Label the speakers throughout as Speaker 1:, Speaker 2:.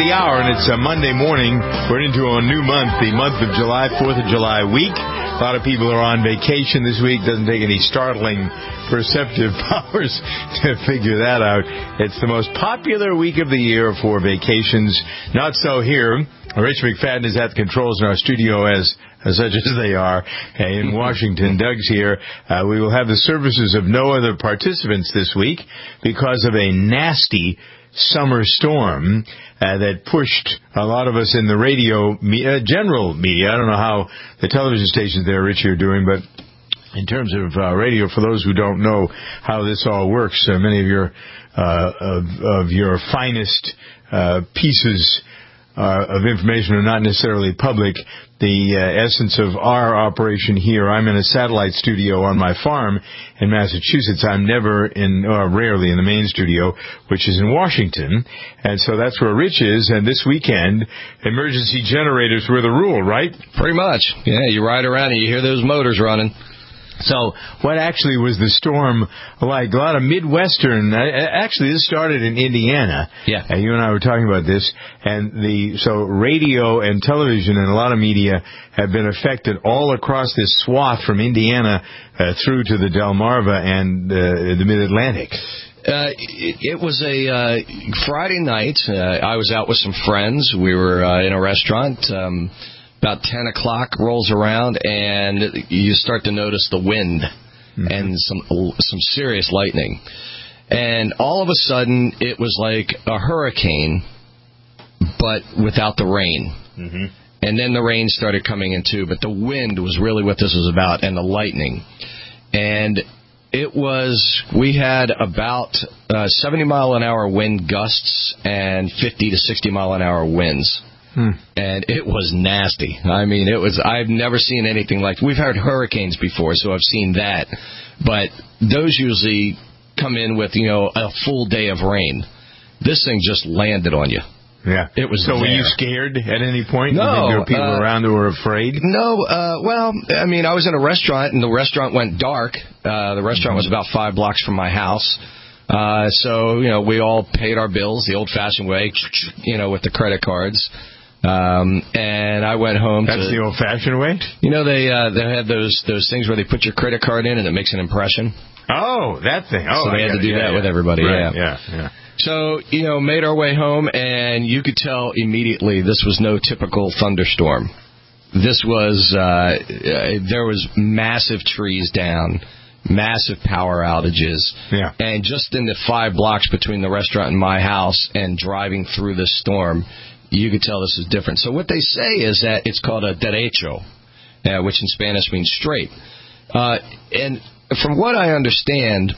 Speaker 1: the hour, and it's a Monday morning. We're into a new month, the month of July, 4th of July week. A lot of people are on vacation this week. Doesn't take any startling perceptive powers to figure that out. It's the most popular week of the year for vacations. Not so here. Rich McFadden is at the controls in our studio as such as they are in Washington. Doug's here. We will have the services of no other participants this week because of a nasty summer storm that pushed a lot of us in the radio, general media. I don't know how the television stations there, Rich, are doing, but in terms of radio, for those who don't know how this all works, many of your finest pieces of information are not necessarily public. The essence of our operation here, I'm in a satellite studio on my farm in Massachusetts. I'm never rarely in the main studio, which is in Washington. And so that's where Rich is. And this weekend, emergency generators were the rule, right?
Speaker 2: Pretty much. Yeah, you ride around and you hear those motors running.
Speaker 1: So what actually was the storm like? A lot of Midwestern, actually this started in Indiana.
Speaker 2: Yeah.
Speaker 1: You and I were talking about this. And so radio and television and a lot of media have been affected all across this swath from Indiana through to the Delmarva and the Mid-Atlantic.
Speaker 2: It was a Friday night. I was out with some friends. We were in a restaurant. About 10 o'clock rolls around, and you start to notice the wind and some serious lightning. And all of a sudden, it was like a hurricane, but without the rain. Mm-hmm. And then the rain started coming in, too. But the wind was really what this was about, and the lightning. And we had about 70-mile-an-hour wind gusts and 50 to 60-mile-an-hour winds. And it was nasty. I mean, I've never seen anything like. We've had hurricanes before, so I've seen that. But those usually come in with, a full day of rain. This thing just landed on you.
Speaker 1: Yeah.
Speaker 2: It was.
Speaker 1: So were you scared at any point?
Speaker 2: No.
Speaker 1: You think there were people around who were afraid?
Speaker 2: No. Well, I mean, I was in a restaurant, and the restaurant went dark. The restaurant was about 5 blocks from my house. So, we all paid our bills the old-fashioned way, with the credit cards. And I went home.
Speaker 1: That's the old-fashioned way?
Speaker 2: They have those things where they put your credit card in and it makes an impression.
Speaker 1: Oh, that thing. Oh,
Speaker 2: so they had to do that with everybody.
Speaker 1: Right.
Speaker 2: Yeah. So, made our way home, and you could tell immediately this was no typical thunderstorm. This was, there was massive trees down, massive power outages. Yeah. And just in the 5 blocks between the restaurant and my house and driving through this storm, you could tell this is different. So what they say is that it's called a derecho, which in Spanish means straight. And from what I understand,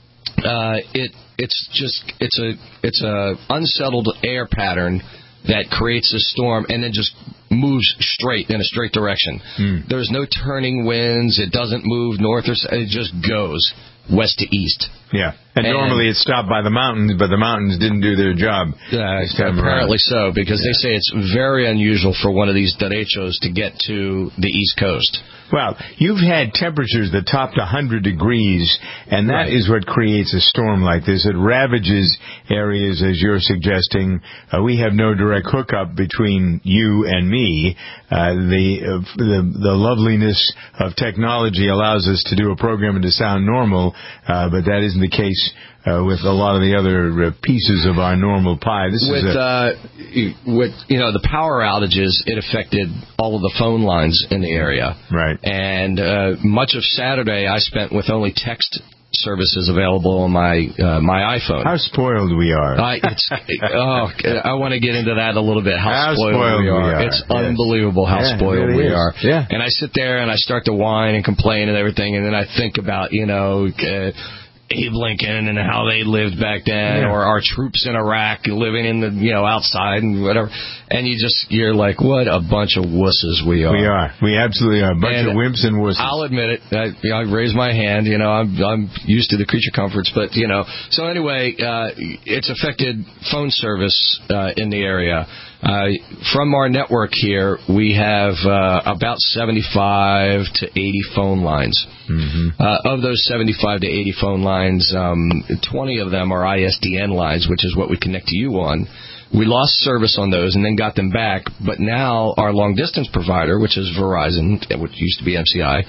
Speaker 2: it's a unsettled air pattern that creates a storm and then just moves straight in a straight direction. There's no turning winds. It doesn't move north or south. It just goes west to east.
Speaker 1: Yeah. And normally it's stopped by the mountains, but the mountains didn't do their job.
Speaker 2: Apparently so, because they say it's very unusual for one of these derechos to get to the East Coast.
Speaker 1: Well, you've had temperatures that topped 100 degrees, and that is what creates a storm like this. It ravages areas, as you're suggesting. We have no direct hookup between you and me. The loveliness of technology allows us to do a program and to sound normal, but that isn't the case with a lot of the other pieces of our normal pie.
Speaker 2: The power outages, it affected all of the phone lines in the area.
Speaker 1: Right.
Speaker 2: And much of Saturday I spent with only text services available on my iPhone.
Speaker 1: How spoiled we are.
Speaker 2: I want to get into that a little bit, how spoiled we are. It's unbelievable how spoiled we are. Yeah. And I sit there and I start to whine and complain and everything, and then I think about, Abe Lincoln and how they lived back then, or our troops in Iraq living in the, outside and whatever. And you're like, what a bunch of wusses we are.
Speaker 1: We are. We absolutely are. A bunch of wimps and wusses.
Speaker 2: I'll admit it. I raise my hand. I'm used to the creature comforts, but, So anyway, it's affected phone service in the area. From our network here, we have about 75 to 80 phone lines. Mm-hmm. Of those 75 to 80 phone lines, 20 of them are ISDN lines, which is what we connect to you on. We lost service on those and then got them back, but now our long-distance provider, which is Verizon, which used to be MCI,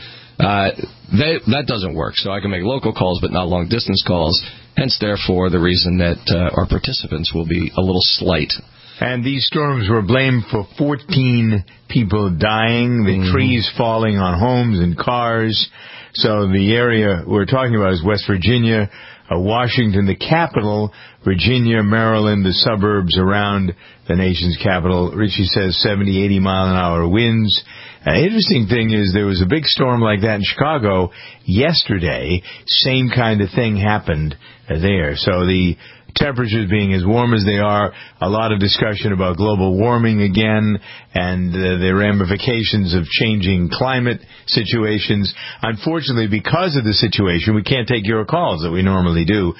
Speaker 2: that doesn't work. So I can make local calls but not long-distance calls, hence, therefore, the reason that our participants will be a little slight.
Speaker 1: And these storms were blamed for 14 people dying, the trees falling on homes and cars. So the area we're talking about is West Virginia, Washington, the capital, Virginia, Maryland, the suburbs around the nation's capital. Richie says 70, 80 mile an hour winds. Interesting thing is there was a big storm like that in Chicago yesterday. Same kind of thing happened there. So the temperatures being as warm as they are, a lot of discussion about global warming again and the ramifications of changing climate situations. Unfortunately, because of the situation, we can't take your calls that we normally do.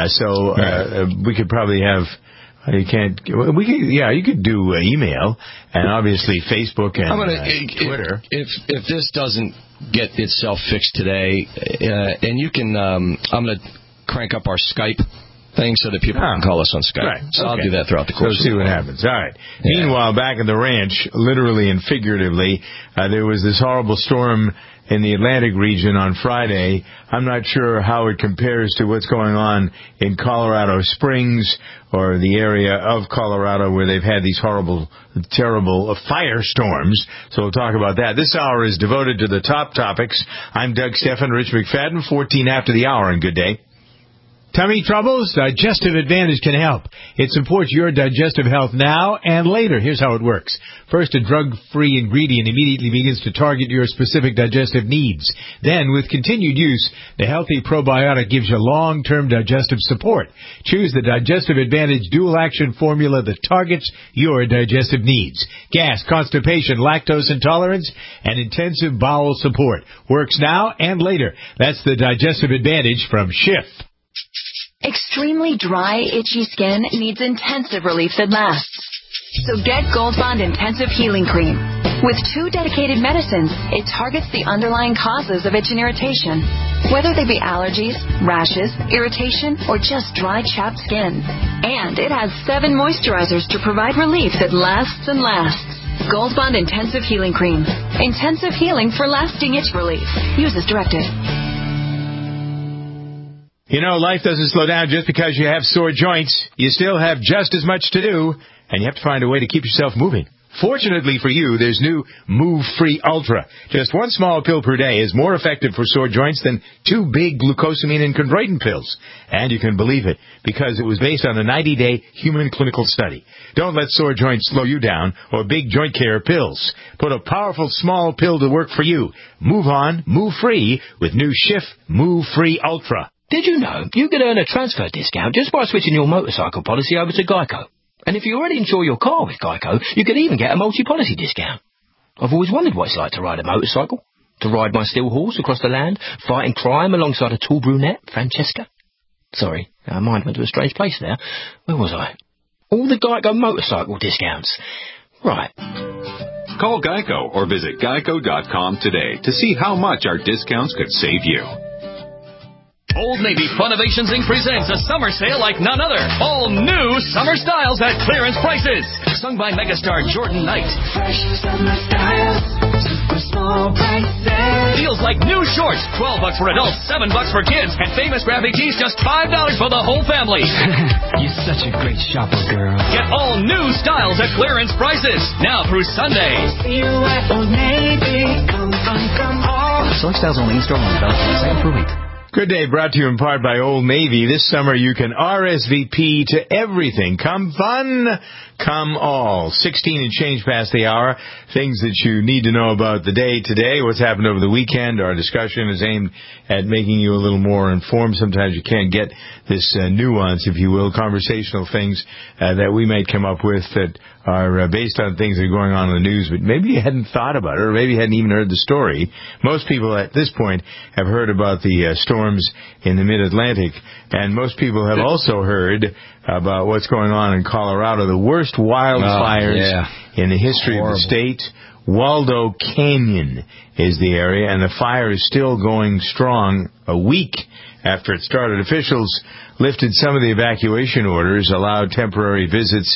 Speaker 1: We could probably have... You could do email and obviously Facebook and Twitter.
Speaker 2: If this doesn't get itself fixed today, and you can, I'm going to crank up our Skype thing so that people can call us on Skype.
Speaker 1: Right.
Speaker 2: So I'll do that throughout the course.
Speaker 1: So see what happens. All right. Yeah. Meanwhile, back at the ranch, literally and figuratively, there was this horrible storm in the Atlantic region on Friday. I'm not sure how it compares to what's going on in Colorado Springs or the area of Colorado where they've had these horrible, terrible firestorms. So we'll talk about that. This hour is devoted to the top topics. I'm Doug Stephan, Rich McFadden, 14 after the hour, and good day.
Speaker 3: Tummy troubles? Digestive Advantage can help. It supports your digestive health now and later. Here's how it works. First, a drug-free ingredient immediately begins to target your specific digestive needs. Then, with continued use, the healthy probiotic gives you long-term digestive support. Choose the Digestive Advantage dual-action formula that targets your digestive needs. Gas, constipation, lactose intolerance, and intensive bowel support. Works now and later. That's the Digestive Advantage from Schiff.
Speaker 4: Extremely dry, itchy skin needs intensive relief that lasts. So get Gold Bond Intensive Healing Cream. With 2 dedicated medicines, it targets the underlying causes of itch and irritation, whether they be allergies, rashes, irritation, or just dry, chapped skin. And it has 7 moisturizers to provide relief that lasts and lasts. Gold Bond Intensive Healing Cream. Intensive healing for lasting itch relief. Use as directed.
Speaker 1: You know, life doesn't slow down just because you have sore joints. You still have just as much to do, and you have to find a way to keep yourself moving. Fortunately for you, there's new Move Free Ultra. Just 1 small pill per day is more effective for sore joints than 2 big glucosamine and chondroitin pills. And you can believe it, because it was based on a 90-day human clinical study. Don't let sore joints slow you down or big joint care pills. Put a powerful small pill to work for you. Move on, move free with new Schiff Move Free Ultra.
Speaker 5: Did you know you could earn a transfer discount just by switching your motorcycle policy over to Geico? And if you already insure your car with Geico, you could even get a multi-policy discount. I've always wondered what it's like to ride a motorcycle, to ride my steel horse across the land, fighting crime alongside a tall brunette, Francesca. Sorry, our mind went to a strange place there. Where was I? All the Geico motorcycle discounts. Right.
Speaker 6: Call Geico or visit geico.com today to see how much our discounts could save you.
Speaker 7: Old Navy Funnovations Inc. presents a summer sale like none other. All new summer styles at clearance prices. Sung by megastar Jordan Knight.
Speaker 8: Fresh summer styles, super small prices.
Speaker 7: Deals like new shorts, $12 for adults, $7 for kids, and famous graphic tees just $5 for the whole family.
Speaker 5: You're such a great shopper, girl.
Speaker 7: Get all new styles at clearance prices now through Sunday.
Speaker 8: See you at Old Navy. Come on.
Speaker 5: Select styles only in store on development second per week.
Speaker 1: Good day, brought to you in part by Old Navy. This summer you can RSVP to everything. Come fun, come all. 16 and change past the hour. Things that you need to know about the day today, what's happened over the weekend. Our discussion is aimed at making you a little more informed. Sometimes you can't get this nuance, if you will, conversational things that we might come up with that are based on things that are going on in the news, but maybe you hadn't thought about it, or maybe you hadn't even heard the story. Most people at this point have heard about the storms in the Mid-Atlantic, and most people have also heard about what's going on in Colorado, the worst wildfires in the history of the state. Waldo Canyon is the area, and the fire is still going strong a week after it started. Officials lifted some of the evacuation orders, allowed temporary visits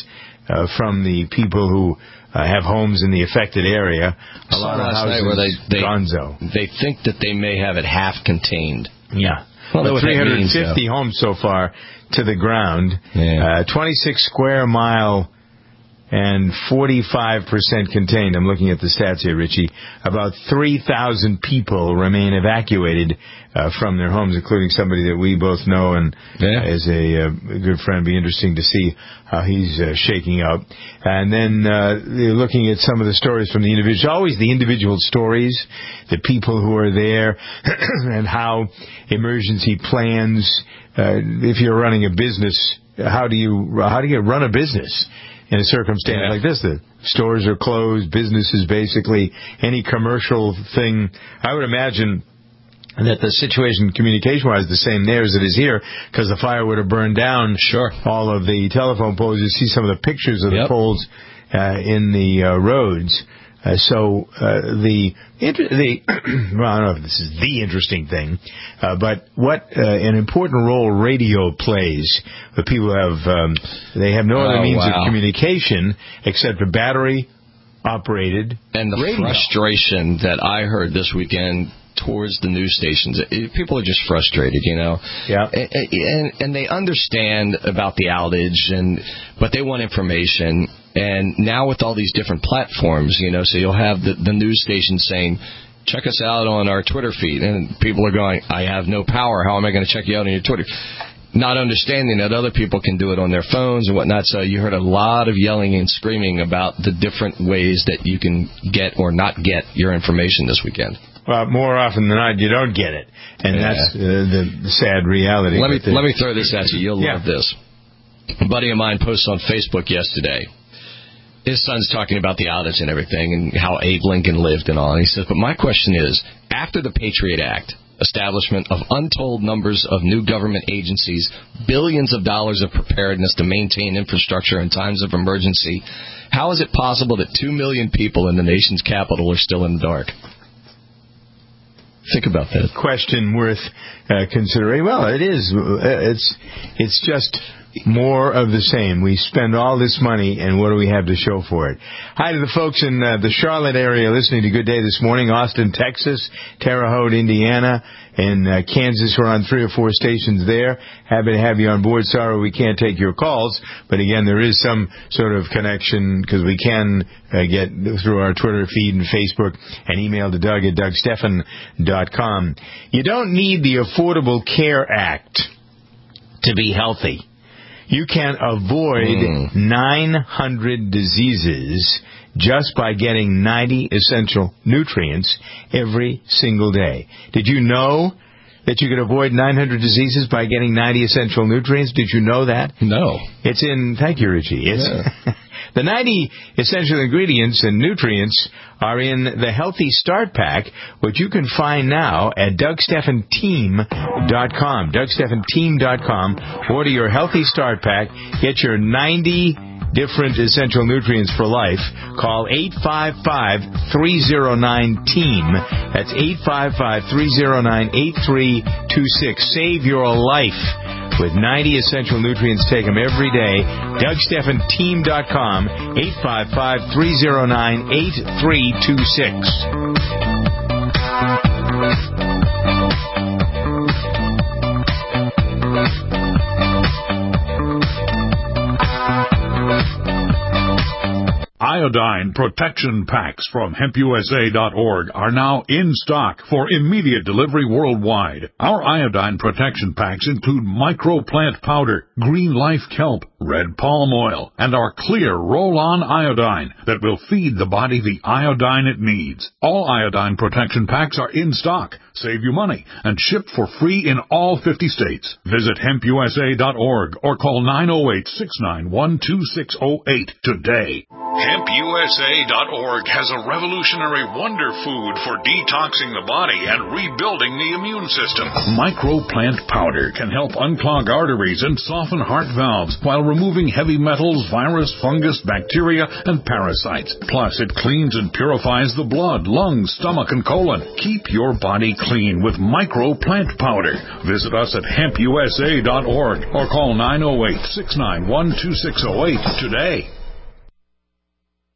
Speaker 1: from the people who have homes in the affected area. A lot of houses,
Speaker 2: where
Speaker 1: gonzo.
Speaker 2: They think that they may have it half contained.
Speaker 1: Yeah.
Speaker 2: Well,
Speaker 1: 350 homes so far to the ground.
Speaker 2: Yeah.
Speaker 1: 26 square mile and 45% contained. I'm looking at the stats here, Richie. About 3,000 people remain evacuated from their homes, including somebody that we both know and is a good friend. Be interesting to see how he's shaking up. And then looking at some of the stories from the individual, always the individual stories, the people who are there, and how emergency plans. If you're running a business, how do you run a business in a circumstance like this? The stores are closed, businesses basically, any commercial thing. I would imagine that the situation communication-wise the same there as it is here, because the fire would have burned down all of the telephone poles. You see some of the pictures of the poles in the roads. So the well, I don't know if this is the interesting thing, but what an important role radio plays. The people they have no other means of communication except a battery operated
Speaker 2: and the
Speaker 1: radio.
Speaker 2: Frustration that I heard this weekend towards the news stations. People are just frustrated, you know.
Speaker 1: Yeah.
Speaker 2: And they understand about the outage, but they want information. And now with all these different platforms, you know, so you'll have the news station saying, check us out on our Twitter feed. And people are going, I have no power. How am I going to check you out on your Twitter? Not understanding that other people can do it on their phones and whatnot. So you heard a lot of yelling and screaming about the different ways that you can get or not get your information this weekend.
Speaker 1: Well, more often than not, you don't get it. And that's the sad reality.
Speaker 2: Let me throw this at you. You'll love this. A buddy of mine posted on Facebook yesterday. His son's talking about the outage and everything and how Abe Lincoln lived and all. And he says, but my question is, after the Patriot Act, establishment of untold numbers of new government agencies, billions of dollars of preparedness to maintain infrastructure in times of emergency, how is it possible that 2 million people in the nation's capital are still in the dark? Think about that.
Speaker 1: Question worth considering. Well, it is. It's just more of the same. We spend all this money, and what do we have to show for it? Hi to the folks in the Charlotte area listening to Good Day this morning. Austin, Texas, Terre Haute, Indiana, and Kansas. We're on 3 or 4 stations there. Happy to have you on board. Sorry we can't take your calls, but again, there is some sort of connection because we can get through our Twitter feed and Facebook and email to Doug at DougStephan.com. You don't need the Affordable Care Act to be healthy. You can avoid 900 diseases just by getting 90 essential nutrients every single day. Did you know that you could avoid 900 diseases by getting 90 essential nutrients? Did you know that?
Speaker 2: No.
Speaker 1: It's in, thank you, Richie. The 90 essential ingredients and nutrients are in the Healthy Start Pack, which you can find now at DougStephanTeam.com. DougStephanTeam.com. Order your Healthy Start Pack. Get your 90 different essential nutrients for life. Call 855-309-TEAM. That's 855-309-8326. Save your life with 90 essential nutrients. Take them every day. DougStephanTeam.com. 855-309-8326.
Speaker 9: Iodine protection packs from HempUSA.org are now in stock for immediate delivery worldwide. Our iodine protection packs include microplant powder, green life kelp, red palm oil, and our clear roll-on iodine that will feed the body the iodine it needs. All iodine protection packs are in stock, save you money, and shipped for free in all 50 states. Visit HempUSA.org or call 908-691-2608 today. HempUSA.org has a revolutionary wonder food for detoxing the body and rebuilding the immune system. Microplant powder can help unclog arteries and soften heart valves while removing heavy metals, virus, fungus, bacteria, and parasites. Plus, it cleans and purifies the blood, lungs, stomach, and colon. Keep your body clean with Microplant powder. Visit us at HempUSA.org or call 908-691-2608 today.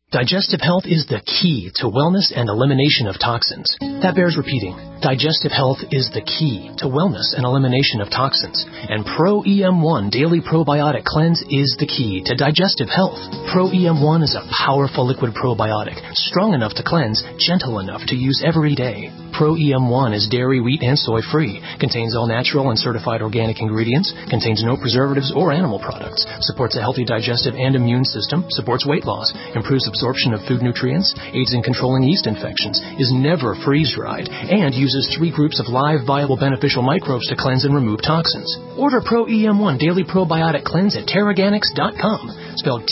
Speaker 10: Digestive health is the key to wellness and elimination of toxins. That bears repeating. Digestive health is the key to wellness and elimination of toxins. And Pro EM1 Daily Probiotic Cleanse is the key to digestive health. Pro EM1 is a powerful liquid probiotic, strong enough to cleanse, gentle enough to use every day. Pro EM1 is dairy, wheat, and soy free, contains all natural and certified organic ingredients, contains no preservatives or animal products, supports a healthy digestive and immune system, supports weight loss, improves absorption of food nutrients, aids in controlling yeast infections, is never freeze-dried, and uses 3 groups of live, viable, beneficial microbes to cleanse and remove toxins. Order Pro EM1 Daily Probiotic Cleanse at Terraganix.com, spelled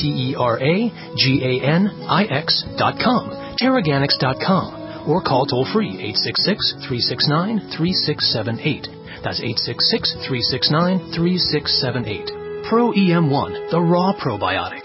Speaker 10: Terraganix.com, Terraganix.com, or call toll-free 866-369-3678. That's 866-369-3678. Pro EM1, the raw probiotic.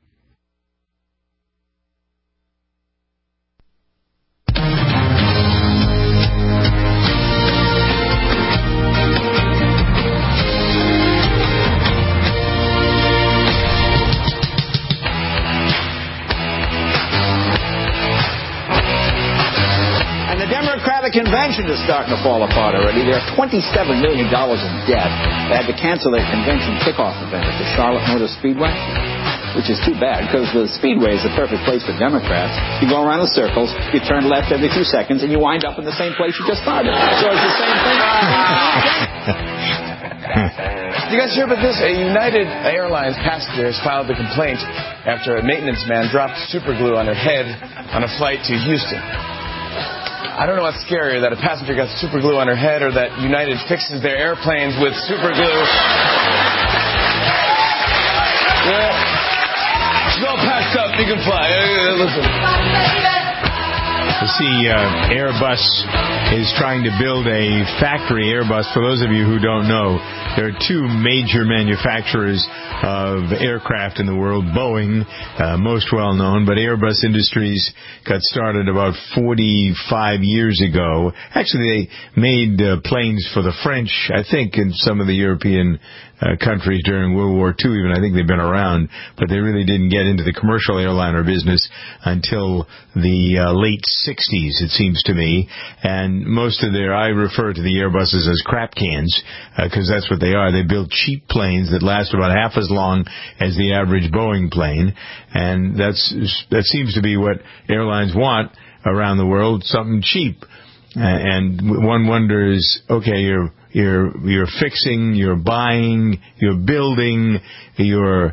Speaker 11: Convention is starting to fall apart already. They're $27 million in debt. They had to cancel their convention kickoff event at the Charlotte Motor Speedway, which is too bad because the Speedway is the perfect place for Democrats. You go around in circles, you turn left every few seconds, and you wind up in the same place you just started. So it's the same thing.
Speaker 12: You guys hear about this? A United Airlines passenger has filed a complaint after a maintenance man dropped super glue on her head on a flight to Houston. I don't know what's scarier, that a passenger got super glue on her head or that United fixes their airplanes with super glue. Yeah. She's all packed up. You can fly. Listen.
Speaker 1: You see, Airbus is trying to build a factory. Airbus, for those of you who don't know, there are 2 major manufacturers of aircraft in the world. Boeing, most well known, but Airbus Industries got started about 45 years ago. Actually, they made planes for the French, I think, in some of the European countries during World War II even. I think they've been around, but they really didn't get into the commercial airliner business until the late 60s, it seems to me. And most of I refer to the Airbuses as crap cans, because that's what they are. They build cheap planes that last about half as long as the average Boeing plane, and that seems to be what airlines want around the world, something cheap. And one wonders, okay, you're fixing, you're buying, you're building, you're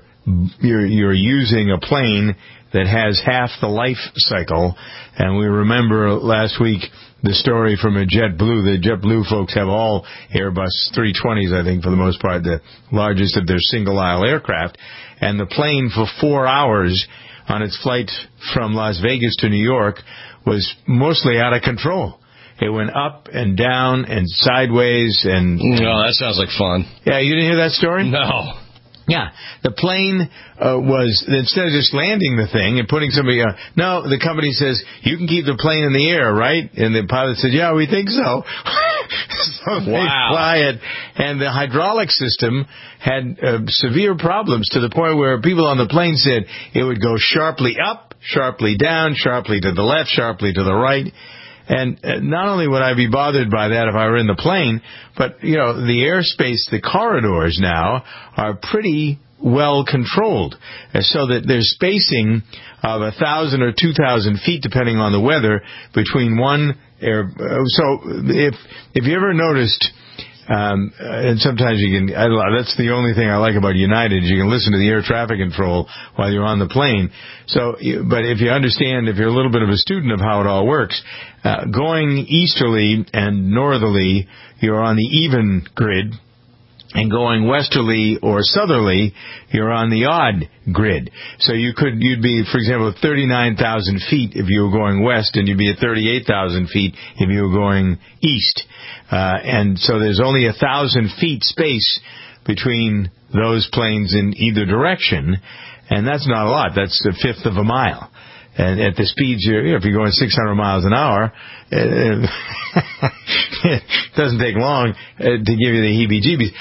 Speaker 1: using a plane that has half the life cycle. And we remember last week the story from JetBlue. The JetBlue folks have all Airbus 320s, I think, for the most part, the largest of their single-aisle aircraft. And the plane for 4 hours on its flight from Las Vegas to New York was mostly out of control. It went up and down and sideways and...
Speaker 2: No, that sounds like fun.
Speaker 1: Yeah, you didn't hear that story?
Speaker 2: No.
Speaker 1: Yeah, the plane was, instead of just landing the thing and putting somebody on, no, the company says, you can keep the plane in the air, right? And the pilot said, yeah, we think so. So they fly it. And the hydraulic system had severe problems to the point where people on the plane said it would go sharply up, sharply down, sharply to the left, sharply to the right. And not only would I be bothered by that if I were in the plane, but, you know, the airspace, the corridors now are pretty well controlled, so that there's spacing of 1,000 or 2,000 feet, depending on the weather, between one air. So if you ever noticed, and sometimes you can, that's the only thing I like about United, you can listen to the air traffic control while you're on the plane. So, but if you understand, if you're a little bit of a student of how it all works, going easterly and northerly, you're on the even grid, and going westerly or southerly, you're on the odd grid. So you'd be, for example, at 39,000 feet if you were going west, and you'd be at 38,000 feet if you were going east. And so there's only 1,000 feet space between those planes in either direction, and that's not a lot. That's a fifth of a mile. And at the speeds, if you're going 600 miles an hour, it doesn't take long to give you the heebie-jeebies.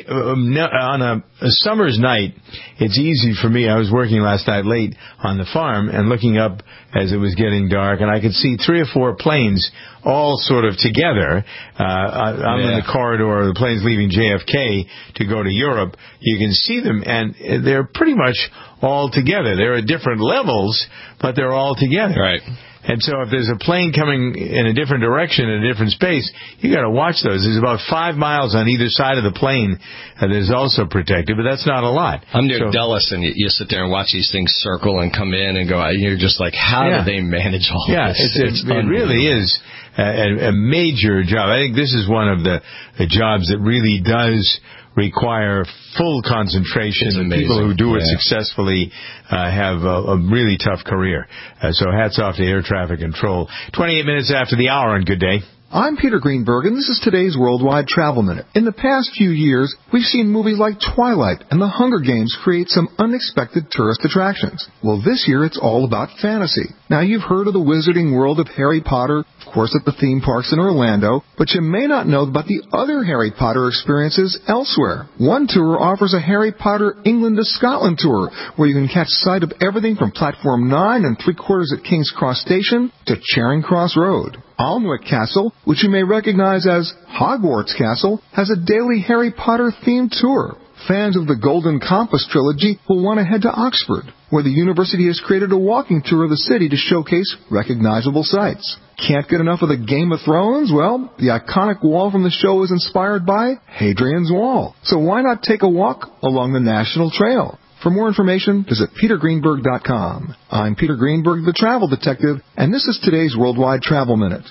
Speaker 1: On a summer's night, it's easy for me. I was working last night late on the farm and looking up as it was getting dark, and I could see 3 or 4 planes all sort of together. I'm in the corridor of the planes leaving JFK to go to Europe. You can see them, and they're pretty much all together. They're at different levels, but they're all together.
Speaker 2: Right.
Speaker 1: And so if there's a plane coming in a different direction, in a different space, you got to watch those. There's about 5 miles on either side of the plane that is also protected, but that's not a lot.
Speaker 2: I'm near Dulles, and you sit there and watch these things circle and come in and go. You're just like, how do they manage all this?
Speaker 1: It really is a major job. I think this is one of the jobs that really does require full concentration. People who do it successfully have a really tough career. So hats off to air traffic control. 28 minutes after the hour, and good day.
Speaker 13: I'm Peter Greenberg, and this is today's Worldwide Travel Minute. In the past few years, we've seen movies like Twilight and The Hunger Games create some unexpected tourist attractions. Well, this year it's all about fantasy. Now, you've heard of the wizarding world of Harry Potter, of course, at the theme parks in Orlando, but you may not know about the other Harry Potter experiences elsewhere. One tour offers a Harry Potter England to Scotland tour, where you can catch sight of everything from Platform 9 and 3/4 at King's Cross Station to Charing Cross Road. Alnwick Castle, which you may recognize as Hogwarts Castle, has a daily Harry Potter-themed tour. Fans of the Golden Compass trilogy will want to head to Oxford, where the university has created a walking tour of the city to showcase recognizable sights. Can't get enough of the Game of Thrones? Well, the iconic wall from the show is inspired by Hadrian's Wall. So why not take a walk along the National Trail? For more information, visit petergreenberg.com. I'm Peter Greenberg, the travel detective, and this is today's Worldwide Travel Minute.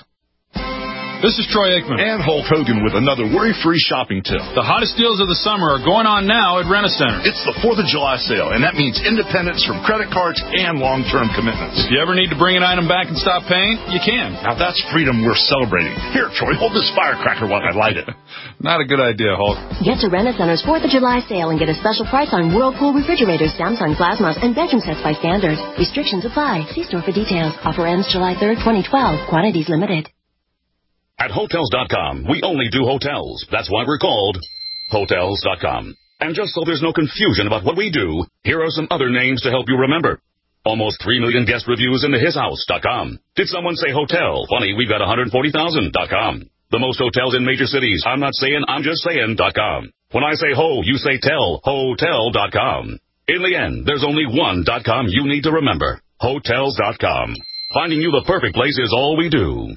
Speaker 14: This is Troy Aikman and Hulk Hogan with another worry-free shopping tip. The hottest deals of the summer are going on now at Rent-A-Center. It's the 4th of July sale, and that means independence from credit cards and long-term commitments. If you ever need to bring an item back and stop paying, you can. Now that's freedom worth celebrating. Here, Troy, hold this firecracker while I light it. Not a good idea, Hulk.
Speaker 15: Get to Rent-A-Center's 4th of July sale and get a special price on Whirlpool refrigerators, Samsung plasmas, and bedroom sets by Standard. Restrictions apply. See store for details. Offer ends July 3rd, 2012. Quantities limited.
Speaker 16: At Hotels.com, we only do hotels. That's why we're called Hotels.com. And just so there's no confusion about what we do, here are some other names to help you remember. Almost 3 million guest reviews in the HisHouse.com. Did someone say hotel? Funny, we've got 140,000.com. The most hotels in major cities. I'm not saying, I'm just saying.com. When I say ho, you say tell. Hotel.com. In the end, there's only one.com you need to remember. Hotels.com. Finding you the perfect place is all we do.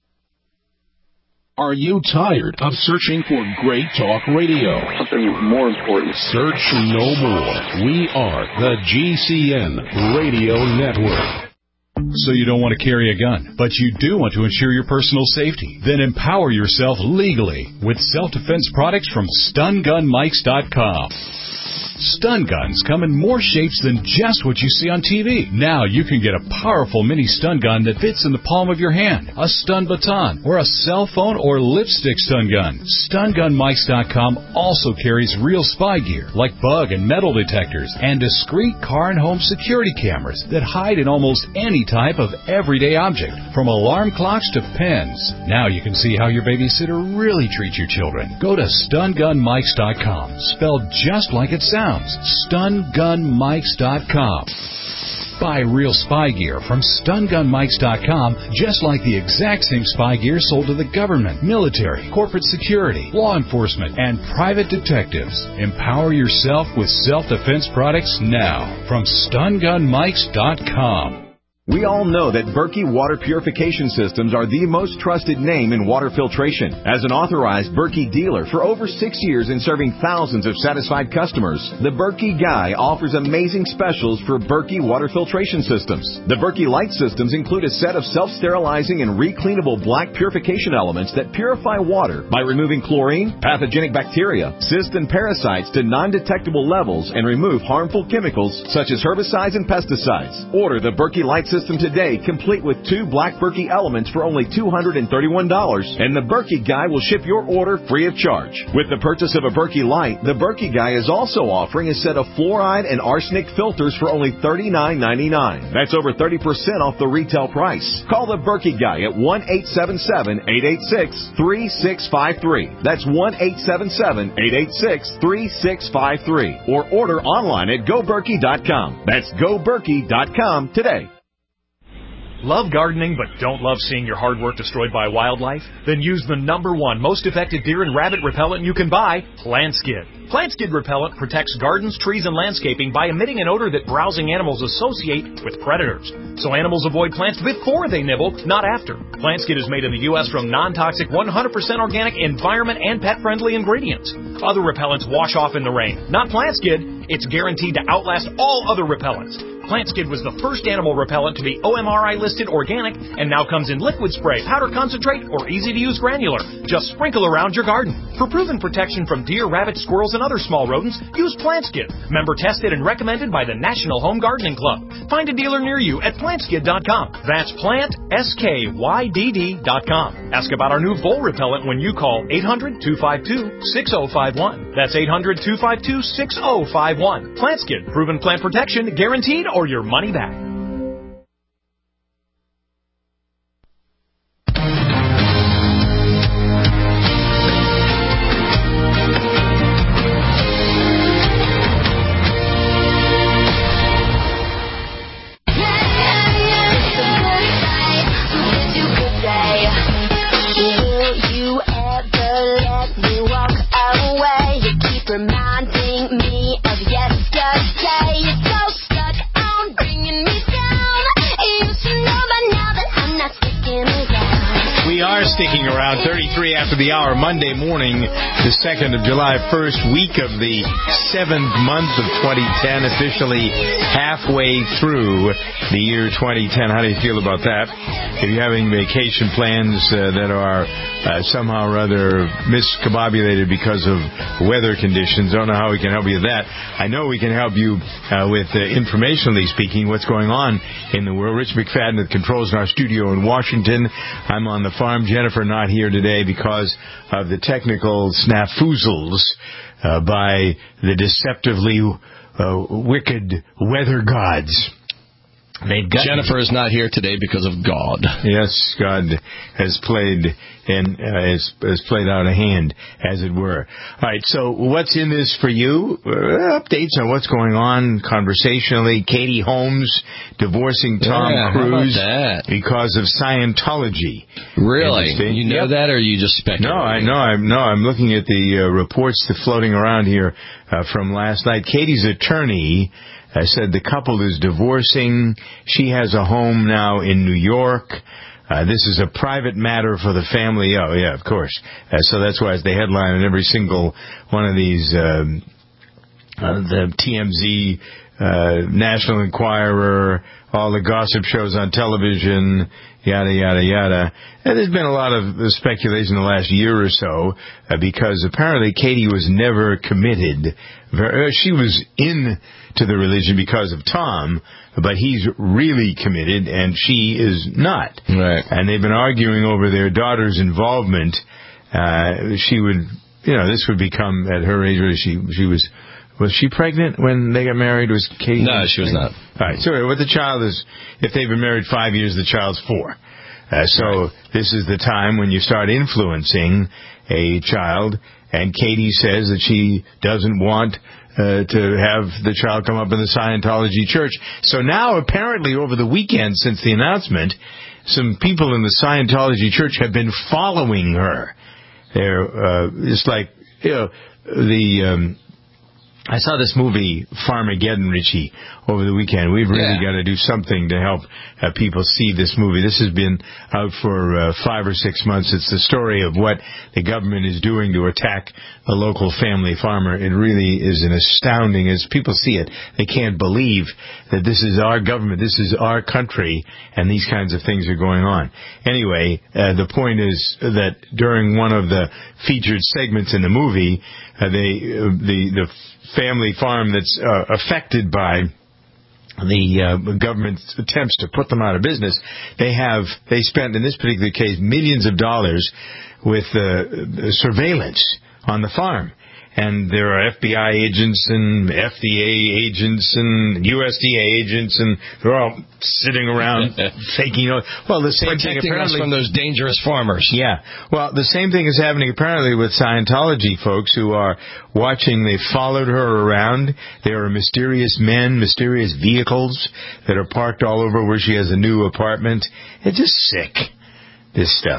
Speaker 17: Are you tired of searching for great talk radio?
Speaker 18: Something more important.
Speaker 17: Search no more. We are the GCN Radio Network.
Speaker 19: So you don't want to carry a gun, but you do want to ensure your personal safety? Then empower yourself legally with self-defense products from StunGunMikes.com. Stun guns come in more shapes than just what you see on TV. Now you can get a powerful mini stun gun that fits in the palm of your hand, a stun baton, or a cell phone or lipstick stun gun. StunGunMikes.com also carries real spy gear like bug and metal detectors and discreet car and home security cameras that hide in almost any type of everyday object, from alarm clocks to pens. Now you can see how your babysitter really treats your children. Go to StunGunMikes.com, spelled just like it sounds. StunGunMikes.com. Buy real spy gear from StunGunMikes.com, just like the exact same spy gear sold to the government, military, corporate security, law enforcement, and private detectives. Empower yourself with self-defense products now from StunGunMikes.com.
Speaker 20: We all know that Berkey Water Purification Systems are the most trusted name in water filtration. As an authorized Berkey dealer for over 6 years and serving thousands of satisfied customers, the Berkey Guy offers amazing specials for Berkey Water Filtration Systems. The Berkey Light Systems include a set of self-sterilizing and recleanable black purification elements that purify water by removing chlorine, pathogenic bacteria, cysts, and parasites to non-detectable levels and remove harmful chemicals such as herbicides and pesticides. Order the Berkey Light Systems system today, complete with 2 Black Berkey elements for only $231, and the Berkey Guy will ship your order free of charge. With the purchase of a Berkey Light, the Berkey Guy is also offering a set of fluoride and arsenic filters for only $39.99. That's over 30% off the retail price. Call the Berkey Guy at 1-877-886-3653. That's 1-877-886-3653. Or order online at GoBerkey.com. That's GoBerkey.com today.
Speaker 18: Love gardening but don't love seeing your hard work destroyed by wildlife? Then use the #1 most effective deer and rabbit repellent you can buy, PlantSkid. PlantSkid repellent protects gardens, trees, and landscaping by emitting an odor that browsing animals associate with predators. So animals avoid plants before they nibble, not after. PlantSkid is made in the U.S. from non-toxic, 100% organic, environment, and pet-friendly ingredients. Other repellents wash off in the rain. Not PlantSkid. It's guaranteed to outlast all other repellents. PlantSkid was the first animal repellent to be OMRI listed organic and now comes in liquid spray, powder concentrate, or easy-to-use granular. Just sprinkle around your garden. For proven protection from deer, rabbits, squirrels, and other small rodents, use PlantSkid. Member tested and recommended by the National Home Gardening Club. Find a dealer near you at PlantSkid.com. That's PlantSkydd.com. Ask about our new vole repellent when you call 800-252-6051. That's 800-252-6051. PlantSkid. Proven plant protection, guaranteed, or your money back.
Speaker 8: Reminding me of yesterday. You're so stuck on bringing me down. You should know by now that I'm not sticking around.
Speaker 1: We are sticking around. 33 after the hour, Monday morning, the 2nd of July, first week of the 7th month of 2010, officially halfway through the year 2010. How do you feel about that? If you're having vacation plans that are somehow or other miscombobulated because of weather conditions, don't know how we can help you with that. I know we can help you with, informationally speaking, what's going on in the world. Rich McFadden at controls in our studio in Washington. I'm on the farm. Jennifer not here today because of the technical snafuzzles by the deceptively wicked weather gods.
Speaker 2: Jennifer is not here today because of God.
Speaker 1: Yes, God has played and has played out a hand, as it were. All right, so what's in this for you? Updates on what's going on conversationally. Katie Holmes divorcing Tom Cruise because of Scientology.
Speaker 2: Really? You know that, or you just speculating?
Speaker 1: No, I know. I'm looking at the reports that floating around here from last night. Katie's attorney said the couple is divorcing. She has a home now in New York. This is a private matter for the family. Oh, yeah, of course. So that's why it's the headline in every single one of these, the TMZ, National Enquirer, all the gossip shows on television, yada, yada, yada. And there's been a lot of speculation the last year or so because apparently Katie was never committed. She was into the religion because of Tom, but he's really committed and she is not.
Speaker 2: Right.
Speaker 1: And they've been arguing over their daughter's involvement. She would, this would become at her age. Was she pregnant when they got married? Was Katie?
Speaker 2: No, she was not.
Speaker 1: All right. So what the child is, if they've been married 5 years, the child's 4. So this is the time when you start influencing a child. And Katie says that she doesn't want to have the child come up in the Scientology church. So now, apparently, over the weekend since the announcement, some people in the Scientology church have been following her. They're it's like, I saw this movie, Farmageddon, Richie, over the weekend. We've really got to do something to help people see this movie. This has been out for 5 or 6 months. It's the story of what the government is doing to attack the local family farmer. It really is an astounding, as people see it, they can't believe that this is our government, this is our country, and these kinds of things are going on. Anyway, the point is that during one of the featured segments in the movie, the family farm that's affected by the government's attempts to put them out of business, they spent, in this particular case, millions of dollars with surveillance on the farm. And there are FBI agents and FDA agents and USDA agents, and they're all sitting around taking. Well, the same thing apparently
Speaker 2: us from those dangerous farmers.
Speaker 1: Yeah. Well, the same thing is happening apparently with Scientology folks who are watching. They followed her around. There are mysterious men, mysterious vehicles that are parked all over where she has a new apartment. It's just sick, this stuff.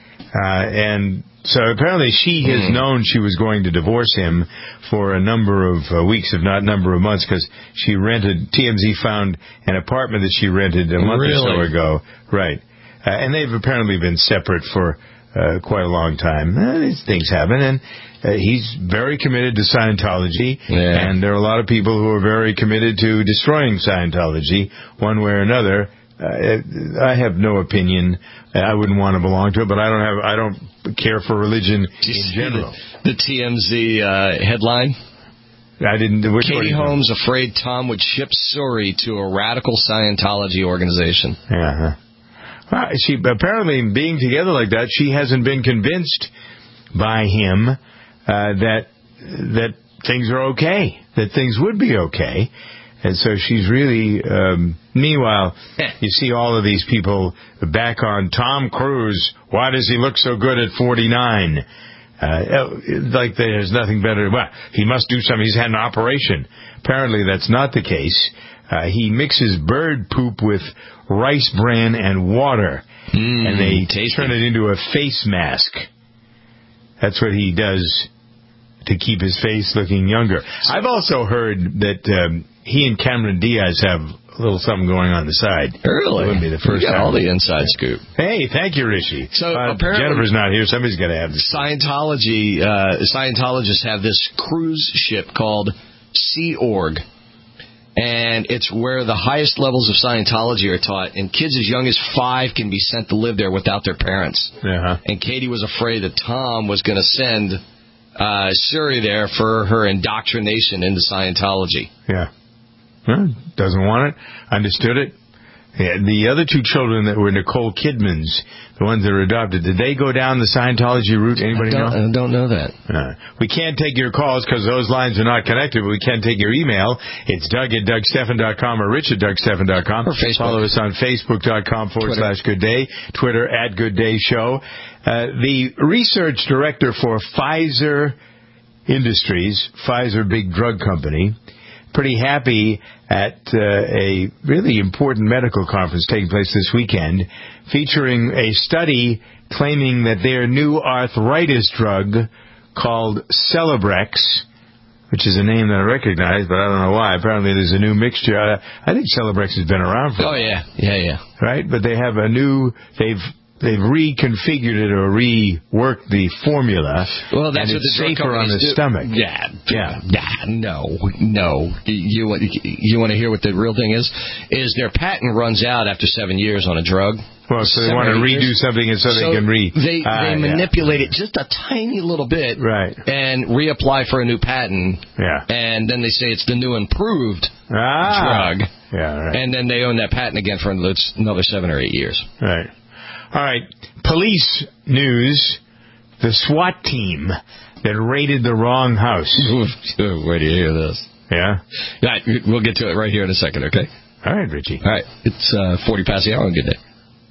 Speaker 1: And so apparently she has known she was going to divorce him for a number of weeks, if not a number of months, because she rented, TMZ found an apartment that she rented a month or so ago. Right. And they've apparently been separate for quite a long time. These things happen. And he's very committed to Scientology. Yeah. And there are a lot of people who are very committed to destroying Scientology one way or another. I have no opinion. I wouldn't want to belong to it, but I don't care for religion in general.
Speaker 2: The TMZ headline?
Speaker 1: I didn't.
Speaker 2: Katie Holmes afraid Tom would ship Suri to a radical Scientology organization.
Speaker 1: Yeah. Well, she apparently, being together like that, she hasn't been convinced by him that things are okay, that things would be okay. And so she's really, meanwhile, you see all of these people back on Tom Cruise. Why does he look so good at 49? Like there's nothing better. Well, he must do something. He's had an operation. Apparently that's not the case. He mixes bird poop with rice bran and water. And they turn it into a face mask. That's what he does to keep his face looking younger. I've also heard that he and Cameron Diaz have a little something going on the side.
Speaker 2: Really?
Speaker 1: It wouldn't be the first time.
Speaker 2: All the inside scoop.
Speaker 1: Hey, thank you, Rishi.
Speaker 2: So apparently,
Speaker 1: Jennifer's not here. Somebody's got to have this.
Speaker 2: Scientologists have this cruise ship called Sea Org. And it's where the highest levels of Scientology are taught. And kids as young as 5 can be sent to live there without their parents.
Speaker 1: Uh-huh.
Speaker 2: And Katie was afraid that Tom was going to send Suri there for her indoctrination into Scientology.
Speaker 1: Yeah. Well, doesn't want it. Understood it. Yeah, the other 2 children that were Nicole Kidman's, the ones that were adopted, did they go down the Scientology route? Anybody know?
Speaker 2: I don't know that.
Speaker 1: We can't take your calls because those lines are not connected, but we can take your email. It's Doug@DougStephan.com or Rich@DougStephan.com.
Speaker 2: Or Facebook.
Speaker 1: Follow us on Facebook.com/GoodDay, Twitter @GoodDayShow. The research director for Pfizer Industries, Pfizer big drug company, pretty happy at a really important medical conference taking place this weekend, featuring a study claiming that their new arthritis drug called Celebrex, which is a name that I recognize, but I don't know why. Apparently there's a new mixture. I think Celebrex has been around for a while.
Speaker 2: Yeah.
Speaker 1: Right? But they have a new, they've reconfigured it or reworked the formula.
Speaker 2: Well, that's
Speaker 1: and
Speaker 2: what
Speaker 1: it's
Speaker 2: the drug
Speaker 1: safer on the
Speaker 2: companies do.
Speaker 1: stomach.
Speaker 2: No. You want to hear what the real thing is? Is their patent runs out after 7 years on a drug.
Speaker 1: Well, so they want to redo something and so they can
Speaker 2: They manipulate it just a tiny little bit.
Speaker 1: Right.
Speaker 2: And reapply for a new patent.
Speaker 1: Yeah.
Speaker 2: And then they say it's the new improved drug.
Speaker 1: Yeah, right.
Speaker 2: And then they own that patent again for another 7 or 8 years.
Speaker 1: Right. All right. Police news. The SWAT team that raided the wrong house.
Speaker 2: Where do you hear this?
Speaker 1: Yeah?
Speaker 2: Right, we'll get to it right here in a second, okay?
Speaker 1: All right, Richie.
Speaker 2: All right. It's 40 past the hour on Good Day.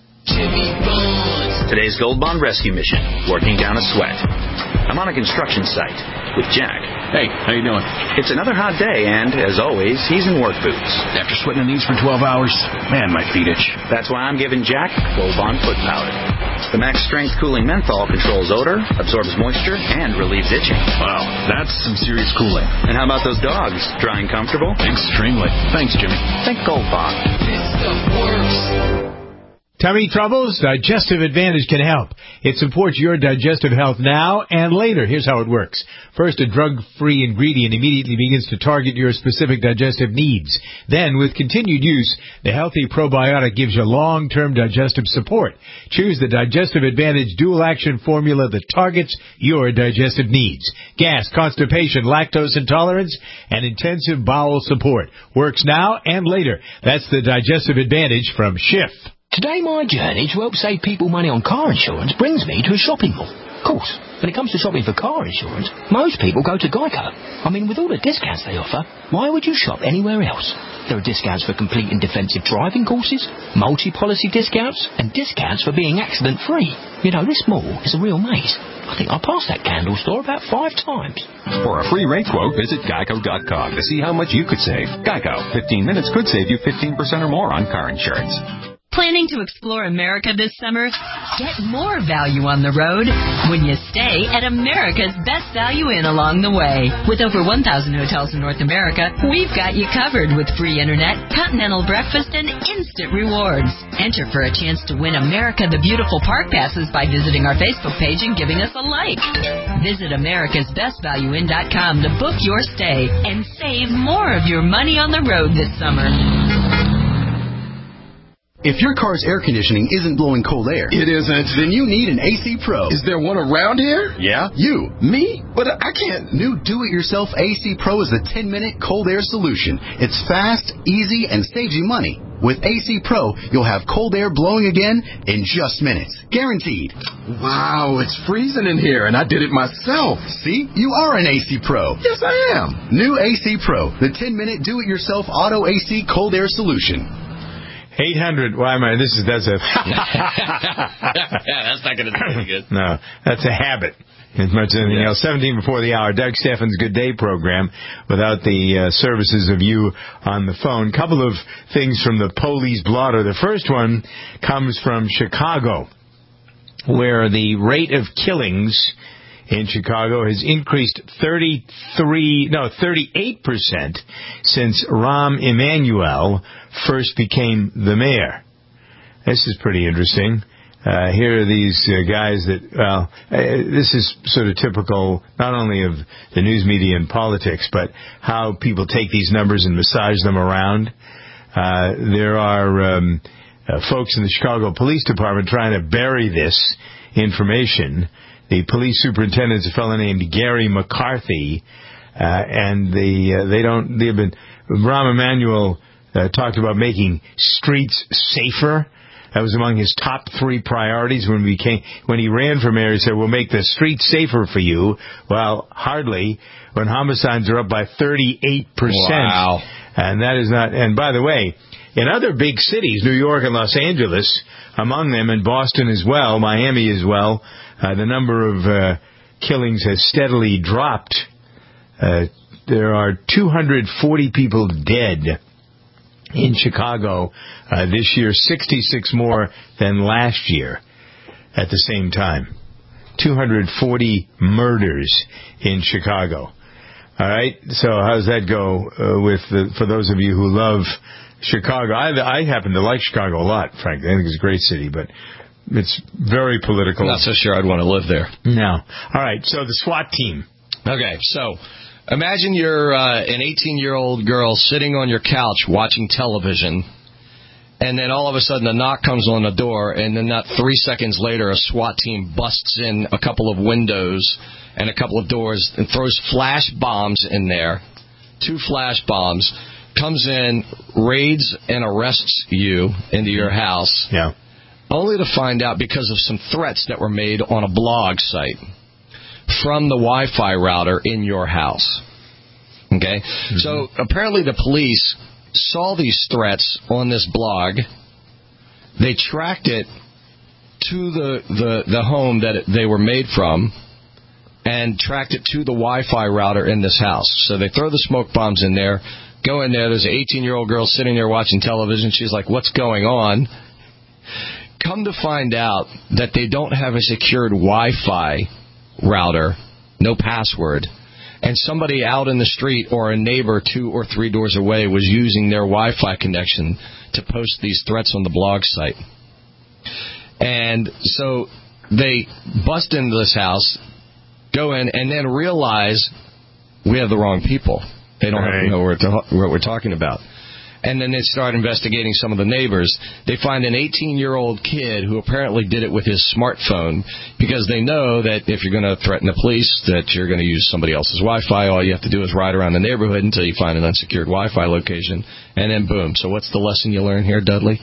Speaker 21: Today's Gold Bond rescue mission, working down a sweat. I'm on a construction site with Jack.
Speaker 14: Hey, how you doing?
Speaker 21: It's another hot day, and, as always, he's in work boots.
Speaker 14: After sweating in these for 12 hours, man, my feet itch.
Speaker 21: That's why I'm giving Jack Gold Bond foot powder. The max strength cooling menthol controls odor, absorbs moisture, and relieves itching.
Speaker 14: Wow, that's some serious cooling.
Speaker 21: And how about those dogs? Drying comfortable?
Speaker 14: Extremely. Thanks, Jimmy.
Speaker 21: Think Gold Bond.
Speaker 22: This stuff works.
Speaker 1: Tummy troubles? Digestive Advantage can help. It supports your digestive health now and later. Here's how it works. First, a drug-free ingredient immediately begins to target your specific digestive needs. Then, with continued use, the healthy probiotic gives you long-term digestive support. Choose the Digestive Advantage dual-action formula that targets your digestive needs. Gas, constipation, lactose intolerance, and intensive bowel support. Works now and later. That's the Digestive Advantage from Schiff.
Speaker 5: Today, my journey to help save people money on car insurance brings me to a shopping mall. Of course, when it comes to shopping for car insurance, most people go to Geico. I mean, with all the discounts they offer, why would you shop anywhere else? There are discounts for complete and defensive driving courses, multi-policy discounts, and discounts for being accident-free. You know, this mall is a real maze. I think I passed that candle store about 5 times.
Speaker 6: For a free rate quote, visit Geico.com to see how much you could save. Geico. 15 minutes could save you 15% or more on car insurance.
Speaker 4: Planning to explore America this summer? Get more value on the road when you stay at America's Best Value Inn along the way. With over 1,000 hotels in North America, we've got you covered with free internet, continental breakfast, and instant rewards. Enter for a chance to win America the Beautiful Park Passes by visiting our Facebook page and giving us a like. Visit americasbestvalueinn.com to book your stay and save more of your money on the road this summer.
Speaker 3: If your car's air conditioning isn't blowing cold air, it isn't, then you need an AC Pro. Is there one around here? Yeah. You. Me? But I can't. New do-it-yourself AC Pro is the 10-minute cold air solution. It's fast, easy, and saves you money. With AC Pro, you'll have cold air blowing again in just minutes. Guaranteed. Wow, it's freezing in here, and I did it myself. See? You are an AC Pro. Yes, I am. New AC Pro, the 10-minute do-it-yourself auto AC cold air solution.
Speaker 1: 800. Why am I? That's a.
Speaker 2: Yeah, that's not going to do any good.
Speaker 1: No, that's a habit. As much as anything else. 17 before the hour. Doug Steffens' Good Day program without the services of you on the phone. Couple of things from the Police Blotter. The first one comes from Chicago, where the rate of killings in Chicago has increased 38% since Rahm Emanuel first became the mayor. This is pretty interesting. Here are these guys that, this is sort of typical not only of the news media and politics, but how people take these numbers and massage them around. There are folks in the Chicago Police Department trying to bury this information. The police superintendent is a fellow named Gary McCarthy, and Rahm Emanuel talked about making streets safer. That was among his top 3 priorities when he ran for mayor. He said, "We'll make the streets safer for you." Well, hardly, when homicides are up by 38%.
Speaker 2: Wow.
Speaker 1: And that is not. And by the way, in other big cities, New York and Los Angeles, among them, and Boston as well, Miami as well, the number of killings has steadily dropped. There are 240 people dead in Chicago this year, 66 more than last year at the same time. 240 murders in Chicago. All right, so how does that go for those of you who love Chicago? I happen to like Chicago a lot, frankly. I think it's a great city, but it's very political.
Speaker 2: Not so sure I'd want to live there.
Speaker 1: No. All right, so the SWAT team.
Speaker 2: Okay, so imagine you're an 18-year-old girl sitting on your couch watching television, and then all of a sudden a knock comes on the door, and then not 3 seconds later a SWAT team busts in a couple of windows and a couple of doors and throws flash bombs in there, 2 flash bombs, comes in, raids and arrests you into your house.
Speaker 1: Yeah.
Speaker 2: Only to find out because of some threats that were made on a blog site from the Wi-Fi router in your house. Okay? Mm-hmm. So apparently the police saw these threats on this blog. They tracked it to the home that they were made from and tracked it to the Wi-Fi router in this house. So they throw the smoke bombs in there, go in there. There's an 18-year-old girl sitting there watching television. She's like, "What's going on?" Come to find out that they don't have a secured Wi-Fi router, no password, and somebody out in the street or a neighbor 2 or 3 doors away was using their Wi-Fi connection to post these threats on the blog site. And so they bust into this house, go in, and then realize we have the wrong people. They don't know what we're talking about. And then they start investigating some of the neighbors. They find an 18-year-old kid who apparently did it with his smartphone because they know that if you're going to threaten the police, that you're going to use somebody else's Wi-Fi. All you have to do is ride around the neighborhood until you find an unsecured Wi-Fi location, and then boom. So what's the lesson you learn here, Dudley?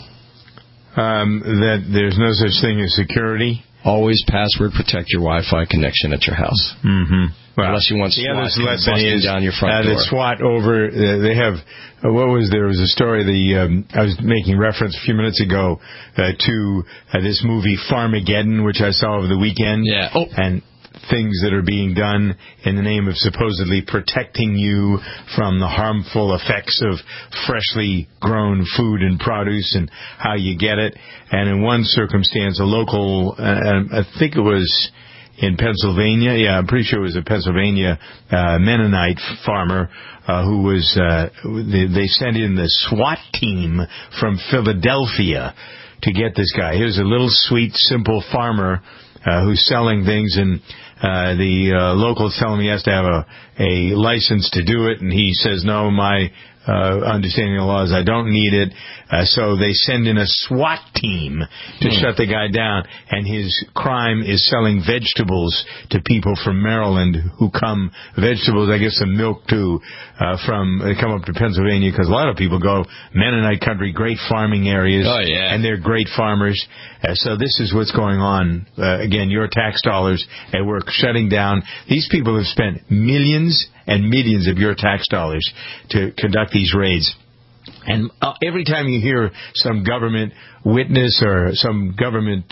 Speaker 1: That there's no such thing as security.
Speaker 2: Always password protect your Wi-Fi connection at your house.
Speaker 1: Mm-hmm. Well,
Speaker 2: unless you want SWAT busting down your front door.
Speaker 1: The SWAT over, they have, there was a story, I was making reference a few minutes ago to this movie Farmageddon, which I saw over the weekend.
Speaker 2: Yeah.
Speaker 1: And things that are being done in the name of supposedly protecting you from the harmful effects of freshly grown food and produce and how you get it. And in one circumstance, a local, I think it was in Pennsylvania, I'm pretty sure it was a Pennsylvania Mennonite farmer who was, they sent in the SWAT team from Philadelphia to get this guy. He was a little sweet, simple farmer who's selling things, and the locals tell him he has to have a license to do it, and he says, no, my understanding of the law is I don't need it. So they send in a SWAT team to shut the guy down, and his crime is selling vegetables to people from Maryland who come, vegetables, I guess some milk too, they come up to Pennsylvania because a lot of people go, Mennonite country, great farming areas, and they're great farmers. So this is what's going on. Again, your tax dollars at work shutting down. These people have spent millions and millions of your tax dollars to conduct these raids. And every time you hear some government witness or some government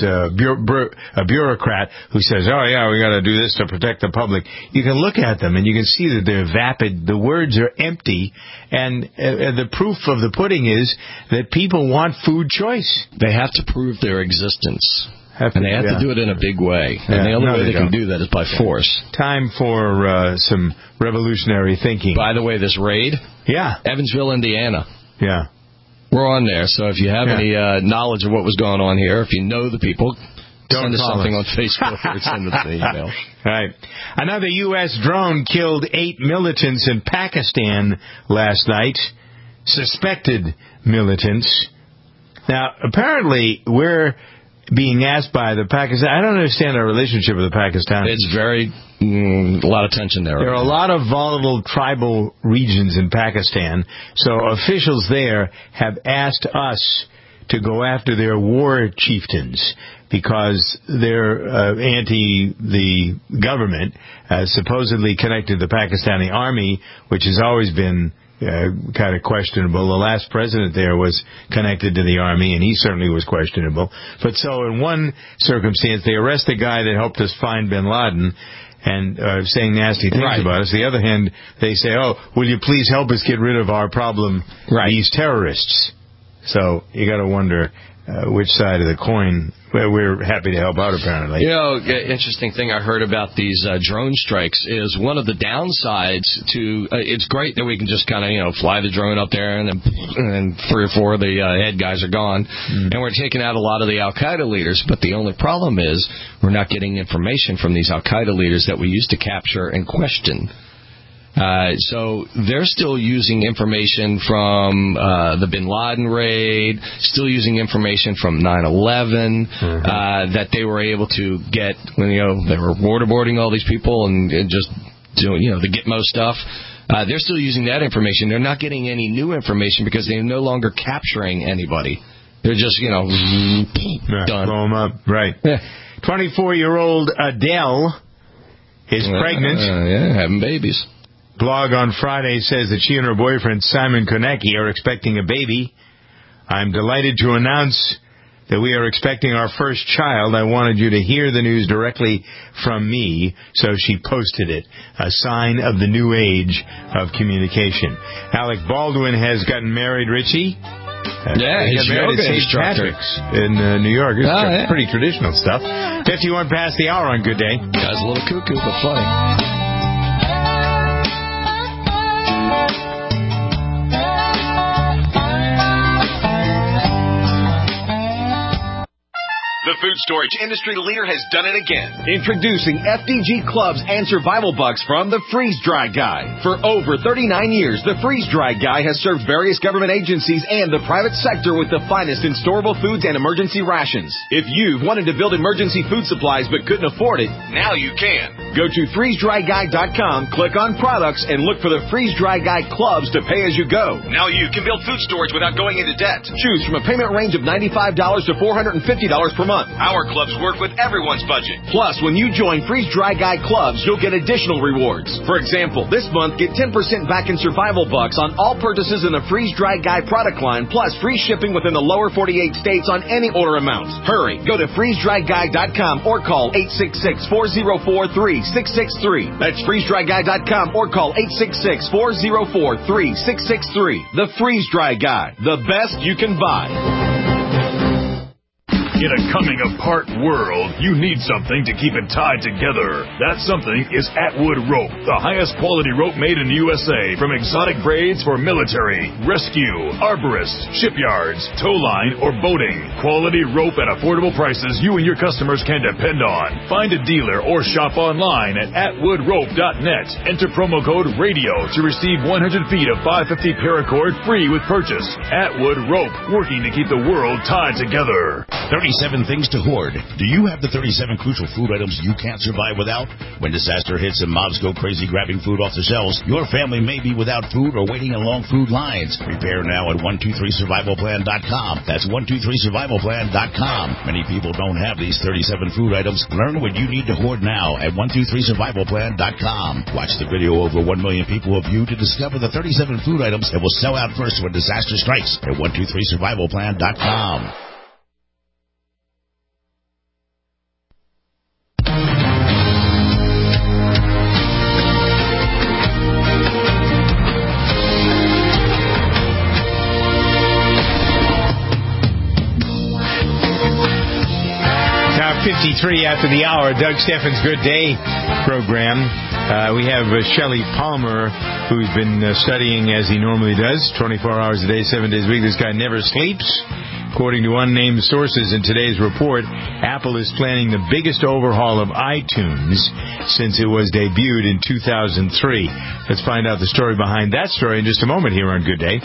Speaker 1: bureaucrat who says, oh, yeah, we got to do this to protect the public, you can look at them and you can see that they're vapid. The words are empty. And the proof of the pudding is that people want food choice.
Speaker 2: They have to prove their existence. And they have to do it in a big way. And the only way they can do that is by force.
Speaker 1: Time for some revolutionary thinking.
Speaker 2: By the way, this raid?
Speaker 1: Yeah.
Speaker 2: Evansville, Indiana.
Speaker 1: Yeah.
Speaker 2: We're on there, so if you have any knowledge of what was going on here, if you know the people, send us something on Facebook or send us an email.
Speaker 1: Right. Another U.S. drone killed 8 militants in Pakistan last night. Suspected militants. Now, apparently, we're being asked by the Pakistan. I don't understand our relationship with the Pakistanis.
Speaker 2: It's a lot of tension there.
Speaker 1: There are a lot of volatile tribal regions in Pakistan, so officials there have asked us to go after their war chieftains because they're anti the government, supposedly connected to the Pakistani army, which has always been kind of questionable. The last president there was connected to the army, and he certainly was questionable. But so in one circumstance, they arrest the guy that helped us find bin Laden and saying nasty things about us. The other hand, they say, oh, will you please help us get rid of our problem, these terrorists? So you got to wonder which side of the coin. We're happy to help out, apparently.
Speaker 2: You know, interesting thing I heard about these drone strikes is one of the downsides to it's great that we can just kind of, fly the drone up there and then 3 or 4 of the head guys are gone. And we're taking out a lot of the Al-Qaeda leaders. But the only problem is we're not getting information from these Al-Qaeda leaders that we used to capture and question. So they're still using information from the bin Laden raid, still using information from 9/11 that they were able to get when they were waterboarding all these people and just doing the Gitmo stuff. They're still using that information. They're not getting any new information because they're no longer capturing anybody. They're just done.
Speaker 1: Blow them up, right? 24-year-old Adele is pregnant.
Speaker 2: Having babies.
Speaker 1: Blog on Friday says that she and her boyfriend Simon Konecki are expecting a baby. I'm delighted to announce that we are expecting our first child. I wanted you to hear the news directly from me, so she posted it. A sign of the new age of communication. Alec Baldwin has gotten married, Richie.
Speaker 2: He's
Speaker 1: married at St. Patrick's in New York. It's pretty traditional stuff. 51 past the hour on Good Day.
Speaker 2: Guy's a little cuckoo, but funny.
Speaker 20: The food storage industry leader has done it again. Introducing FDG Clubs and Survival Bucks from the Freeze Dry Guy. For over 39 years, the Freeze Dry Guy has served various government agencies and the private sector with the finest in storable foods and emergency rations. If you've wanted to build emergency food supplies but couldn't afford it, now you can. Go to freezedryguy.com, click on products, and look for the Freeze Dry Guy Clubs to pay as you go. Now you can build food storage without going into debt. Choose from a payment range of $95 to $450 per month. Our clubs work with everyone's budget. Plus, when you join Freeze Dry Guy Clubs, you'll get additional rewards. For example, this month, get 10% back in Survival Bucks on all purchases in the Freeze Dry Guy product line, plus free shipping within the lower 48 states on any order amount. Hurry, go to freezedryguy.com or call 866-404-3663. That's freezedryguy.com or call 866-404-3663. The Freeze Dry Guy, the best you can buy.
Speaker 14: In a coming-apart world, you need something to keep it tied together. That something is Atwood Rope, the highest quality rope made in the USA, from exotic braids for military, rescue, arborists, shipyards, tow line, or boating. Quality rope at affordable prices you and your customers can depend on. Find a dealer or shop online at atwoodrope.net. Enter promo code RADIO to receive 100 feet of 550 paracord free with purchase. Atwood Rope, working to keep the world tied together.
Speaker 7: 37 things to hoard. Do you have the 37 crucial food items you can't survive without? When disaster hits and mobs go crazy grabbing food off the shelves, your family may be without food or waiting in long food lines. Prepare now at 123survivalplan.com. That's 123survivalplan.com. Many people don't have these 37 food items. Learn what you need to hoard now at 123survivalplan.com. Watch the video over 1 million people have viewed to discover the 37 food items that will sell out first when disaster strikes at 123survivalplan.com.
Speaker 1: Now 53 after the hour, Doug Steffens' Good Day program. We have Shelley Palmer, who's been studying as he normally does, 24 hours a day, 7 days a week. This guy never sleeps. According to unnamed sources in today's report, Apple is planning the biggest overhaul of iTunes since it was debuted in 2003. Let's find out the story behind that story in just a moment here on Good Day.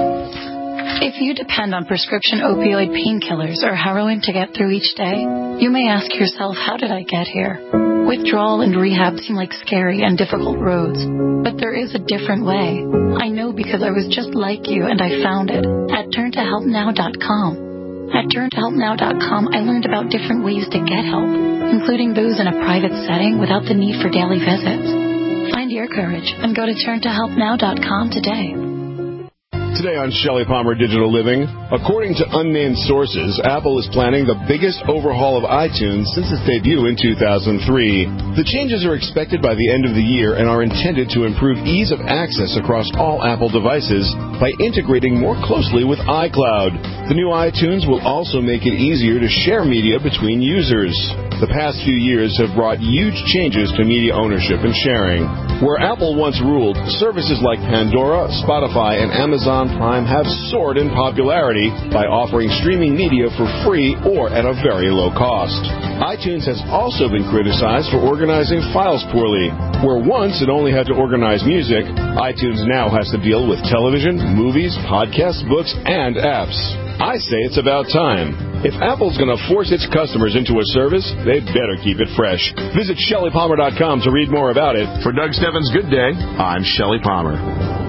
Speaker 22: If you depend on prescription opioid painkillers or heroin to get through each day, you may ask yourself, how did I get here? Withdrawal and rehab seem like scary and difficult roads, but there is a different way. I know because I was just like you and I found it at turntohelpnow.com. At turntohelpnow.com, I learned about different ways to get help, including those in a private setting without the need for daily visits. Find your courage and go to turntohelpnow.com today.
Speaker 23: Today on Shelley Palmer Digital Living, according to unnamed sources, Apple is planning the biggest overhaul of iTunes since its debut in 2003. The changes are expected by the end of the year and are intended to improve ease of access across all Apple devices by integrating more closely with iCloud. The new iTunes will also make it easier to share media between users. The past few years have brought huge changes to media ownership and sharing. Where Apple once ruled, services like Pandora, Spotify, and Amazon Prime have soared in popularity by offering streaming media for free or at a very low cost. iTunes has also been criticized for organizing files poorly. Where once it only had to organize music, iTunes now has to deal with television, movies, podcasts, books, and apps. I say it's about time. If Apple's going to force its customers into a service, they better keep it fresh. Visit ShelleyPalmer.com to read more about it. For Doug Steffens' Good Day, I'm Shelley Palmer.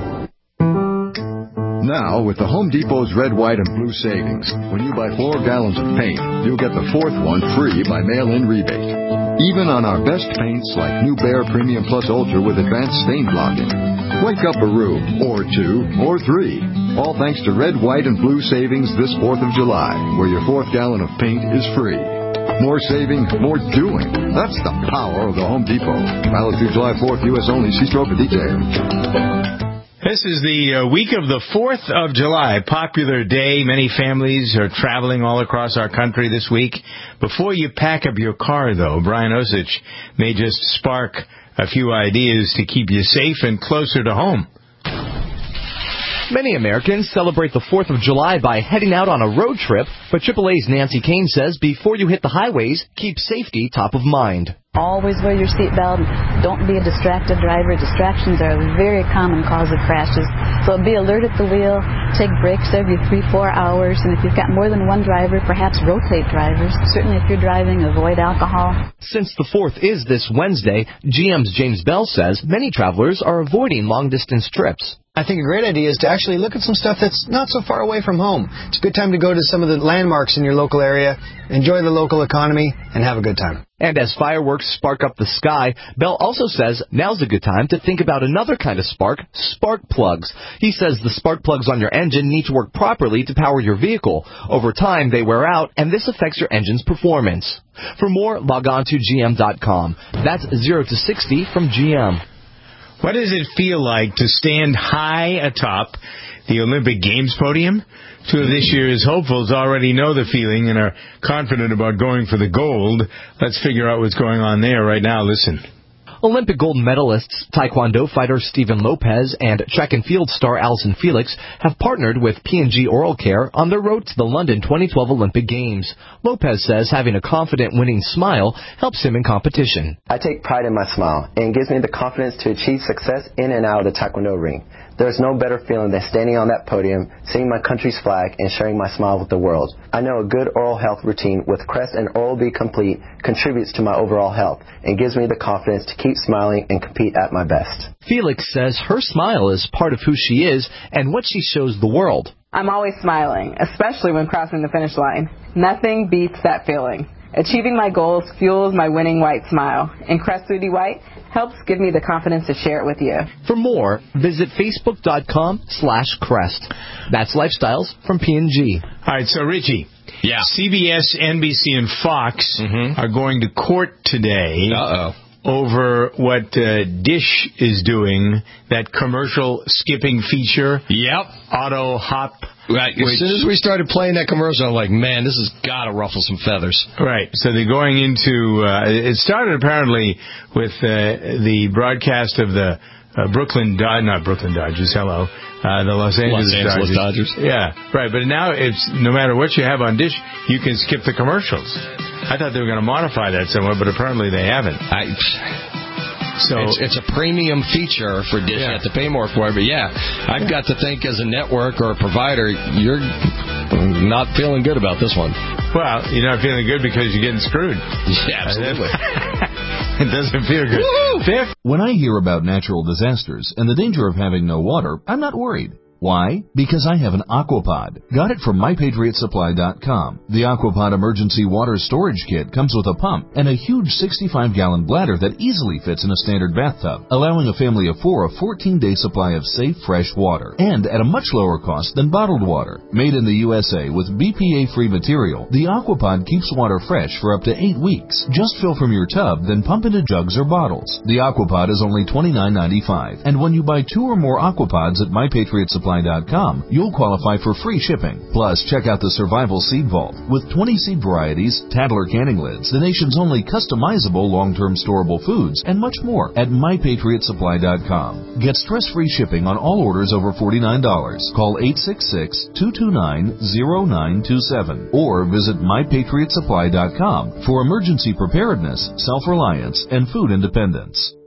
Speaker 24: Now, with the Home Depot's red, white, and blue savings, when you buy 4 gallons of paint, you'll get the 4th one free by mail-in rebate. Even on our best paints like New Bear Premium Plus Ultra with advanced stain blocking. Wake up a room, or 2, or 3. All thanks to red, white, and blue savings this 4th of July, where your 4th gallon of paint is free. More saving, more doing. That's the power of the Home Depot. Valid through July 4th, U.S. only. See store for details.
Speaker 1: This is the week of the 4th of July, popular day. Many families are traveling all across our country this week. Before you pack up your car, though, Brian Osich may just spark a few ideas to keep you safe and closer to home.
Speaker 9: Many Americans celebrate the 4th of July by heading out on a road trip, but AAA's Nancy Kane says before you hit the highways, keep safety top of mind.
Speaker 10: Always wear your seatbelt. Don't be a distracted driver. Distractions are a very common cause of crashes. So be alert at the wheel. Take breaks every 3-4 hours. And if you've got more than one driver, perhaps rotate drivers. Certainly if you're driving, avoid alcohol.
Speaker 9: Since the 4th is this Wednesday, GM's James Bell says many travelers are avoiding long-distance trips.
Speaker 11: I think a great idea is to actually look at some stuff that's not so far away from home. It's a good time to go to some of the landmarks in your local area, enjoy the local economy, and have a good time.
Speaker 9: And as fireworks spark up the sky, Bell also says now's a good time to think about another kind of spark plugs. He says the spark plugs on your engine need to work properly to power your vehicle. Over time, they wear out, and this affects your engine's performance. For more, log on to GM.com. That's 0 to 60 from GM.
Speaker 1: What does it feel like to stand high atop the Olympic Games podium? Two of this year's hopefuls already know the feeling and are confident about going for the gold. Let's figure out what's going on there right now. Listen.
Speaker 9: Olympic gold medalists Taekwondo fighter Stephen Lopez and track and field star Allison Felix have partnered with P&G Oral Care on their road to the London 2012 Olympic Games. Lopez says having a confident, winning smile helps him in competition.
Speaker 12: I take pride in my smile, and it gives me the confidence to achieve success in and out of the Taekwondo ring. There is no better feeling than standing on that podium, singing my country's flag, and sharing my smile with the world. I know a good oral health routine with Crest and Oral-B Complete contributes to my overall health and gives me the confidence to keep smiling and compete at my best.
Speaker 9: Felix says her smile is part of who she is and what she shows the world.
Speaker 25: I'm always smiling, especially when crossing the finish line. Nothing beats that feeling. Achieving my goals fuels my winning white smile, and Crest 3D White helps give me the confidence to share it with you.
Speaker 9: For more, visit Facebook.com/Crest. That's Lifestyles from P&G.
Speaker 1: All right, so Richie.
Speaker 2: Yeah.
Speaker 1: CBS, NBC, and Fox are going to court today. Over what Dish is doing, that commercial skipping feature.
Speaker 2: Yep.
Speaker 1: Auto Hop.
Speaker 2: Right. As soon as we started playing that commercial, I'm like, man, this has got to ruffle some feathers.
Speaker 1: Right. So they're going into, it started apparently with the broadcast of the not Brooklyn Dodgers, the Los Angeles
Speaker 2: Dodgers.
Speaker 1: Yeah, right. But now it's, no matter what you have on Dish, you can skip the commercials. I thought they were going to modify that somewhat, but apparently they haven't.
Speaker 2: It's a premium feature for Dish. You have to pay more for it. But I've got to think as a network or a provider, you're not feeling good about this one.
Speaker 1: Well, you're not feeling good because you're getting screwed.
Speaker 2: Yeah, absolutely.
Speaker 1: It doesn't feel good. Woo-hoo!
Speaker 26: When I hear about natural disasters and the danger of having no water, I'm not worried. Why? Because I have an Aquapod. Got it from MyPatriotSupply.com. The Aquapod Emergency Water Storage Kit comes with a pump and a huge 65-gallon bladder that easily fits in a standard bathtub, allowing a family of 4 a 14-day supply of safe, fresh water, and at a much lower cost than bottled water. Made in the USA with BPA-free material, the Aquapod keeps water fresh for up to 8 weeks. Just fill from your tub, then pump into jugs or bottles. The Aquapod is only $29.95, and when you buy 2 or more Aquapods at MyPatriotSupply.com, you'll qualify for free shipping. Plus, check out the Survival Seed Vault. With 20 seed varieties, Tadler canning lids, the nation's only customizable long-term storable foods, and much more at MyPatriotSupply.com. Get stress-free shipping on all orders over $49. Call 866-229-0927 or visit MyPatriotSupply.com for emergency preparedness, self-reliance, and food independence.